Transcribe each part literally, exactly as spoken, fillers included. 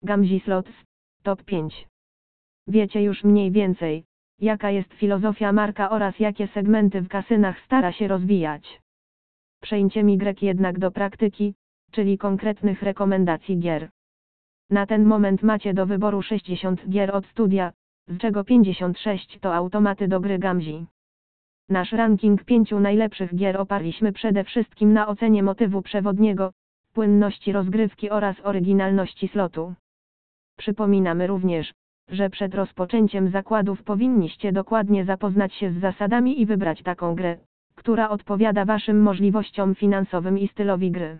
Gamzi Slots, top pięć. Wiecie już mniej więcej, jaka jest filozofia marka oraz jakie segmenty w kasynach stara się rozwijać. Przejdźmy grek jednak do praktyki, czyli konkretnych rekomendacji gier. Na ten moment macie do wyboru sześćdziesiąt gier od studia, z czego pięćdziesiąt sześć to automaty do gry Gamzi. Nasz ranking pięciu najlepszych gier oparliśmy przede wszystkim na ocenie motywu przewodniego, płynności rozgrywki oraz oryginalności slotu. Przypominamy również, że przed rozpoczęciem zakładów powinniście dokładnie zapoznać się z zasadami i wybrać taką grę, która odpowiada waszym możliwościom finansowym i stylowi gry.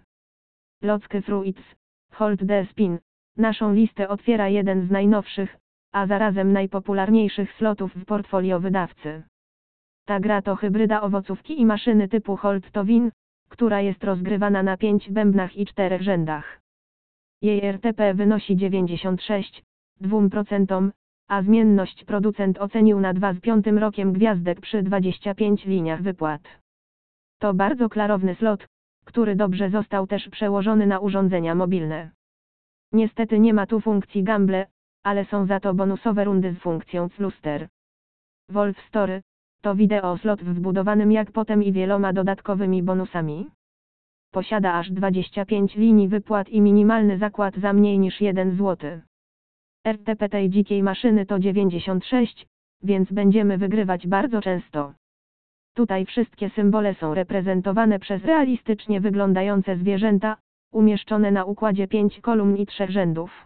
Locke Fruits, Hold the Spin. Naszą listę otwiera jeden z najnowszych, a zarazem najpopularniejszych slotów w portfolio wydawcy. Ta gra to hybryda owocówki i maszyny typu Hold to Win, która jest rozgrywana na pięć bębnach i czterech rzędach. Jej R T P wynosi dziewięćdziesiąt sześć przecinek dwa procent, a zmienność producent ocenił na dwa z piątym rokiem gwiazdek przy dwudziestu pięciu liniach wypłat. To bardzo klarowny slot, który dobrze został też przełożony na urządzenia mobilne. Niestety nie ma tu funkcji Gamble, ale są za to bonusowe rundy z funkcją Cluster. Wolf Story to wideo slot wbudowanym jak potem i wieloma dodatkowymi bonusami. Posiada aż dwadzieścia pięć linii wypłat i minimalny zakład za mniej niż jeden złoty. R T P tej dzikiej maszyny to dziewięćdziesiąt sześć, więc będziemy wygrywać bardzo często. Tutaj wszystkie symbole są reprezentowane przez realistycznie wyglądające zwierzęta, umieszczone na układzie pięć kolumn i trzech rzędów.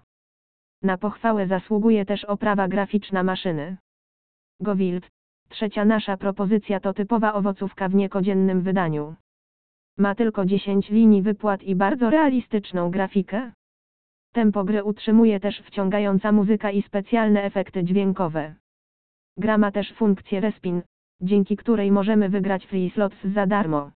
Na pochwałę zasługuje też oprawa graficzna maszyny. Go Wild, trzecia nasza propozycja to typowa owocówka w niecodziennym wydaniu. Ma tylko dziesięć linii wypłat i bardzo realistyczną grafikę. Tempo gry utrzymuje też wciągająca muzyka i specjalne efekty dźwiękowe. Gra ma też funkcję Respin, dzięki której możemy wygrać free slots za darmo.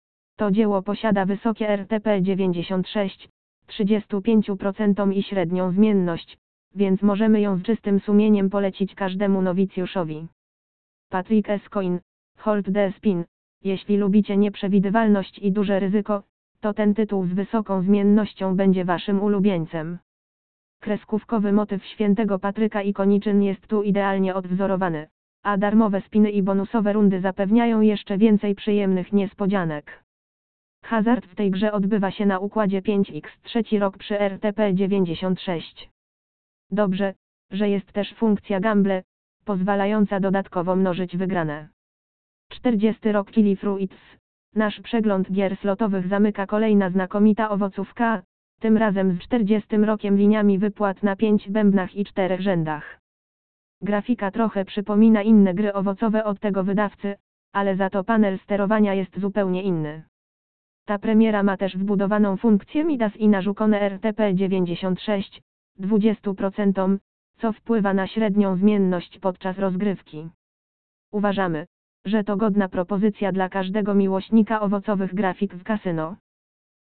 To dzieło posiada wysokie R T P dziewięćdziesiąt sześć przecinek trzydzieści pięć procent i średnią zmienność, więc możemy ją z czystym sumieniem polecić każdemu nowicjuszowi. Patrick S. Coin, Hold the Spin. Jeśli lubicie nieprzewidywalność i duże ryzyko, to ten tytuł z wysoką zmiennością będzie waszym ulubieńcem. Kreskówkowy motyw świętego Patryka i koniczyn jest tu idealnie odwzorowany, a darmowe spiny i bonusowe rundy zapewniają jeszcze więcej przyjemnych niespodzianek. Hazard w tej grze odbywa się na układzie pięć przez trzeci rok przy R T P dziewięćdziesiąt sześć. Dobrze, że jest też funkcja Gamble, pozwalająca dodatkowo mnożyć wygrane. czterdziesty rok Kili Fruits. Nasz przegląd gier slotowych zamyka kolejna znakomita owocówka, tym razem z czterdziestym rokiem liniami wypłat na pięć bębnach i czterech rzędach. Grafika trochę przypomina inne gry owocowe od tego wydawcy, ale za to panel sterowania jest zupełnie inny. Ta premiera ma też wbudowaną funkcję Midas i narzucone R T P dziewięćdziesiąt sześć przecinek dwadzieścia procent, co wpływa na średnią zmienność podczas rozgrywki. Uważamy, że to godna propozycja dla każdego miłośnika owocowych grafik w kasyno.